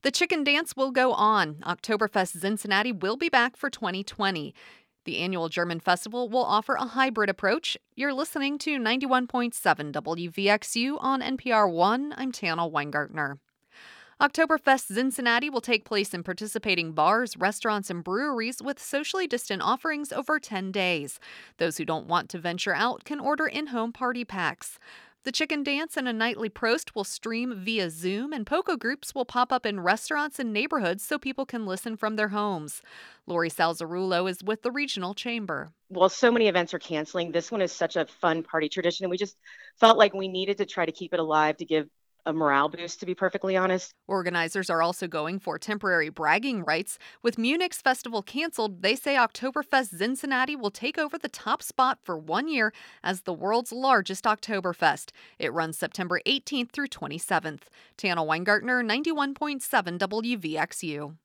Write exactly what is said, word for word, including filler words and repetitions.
The chicken dance will go on. Oktoberfest Cincinnati will be back for twenty twenty. The annual German festival will offer a hybrid approach. You're listening to ninety-one point seven W V X U on N P R one. I'm Tana Weingartner. Oktoberfest Cincinnati will take place in participating bars, restaurants, and breweries with socially distant offerings over ten days. Those who don't want to venture out can order in-home party packs. The chicken dance and a nightly prost will stream via Zoom, and polka groups will pop up in restaurants and neighborhoods so people can listen from their homes. Lori Salzarulo is with the regional chamber. Well, so many events are canceling. This one is such a fun party tradition, and we just felt like we needed to try to keep it alive to give a morale boost, to be perfectly honest. Organizers are also going for temporary bragging rights. With Munich's festival canceled, they say Oktoberfest Cincinnati will take over the top spot for one year as the world's largest Oktoberfest. It runs September eighteenth through twenty-seventh. Tana Weingartner, ninety-one point seven W V X U.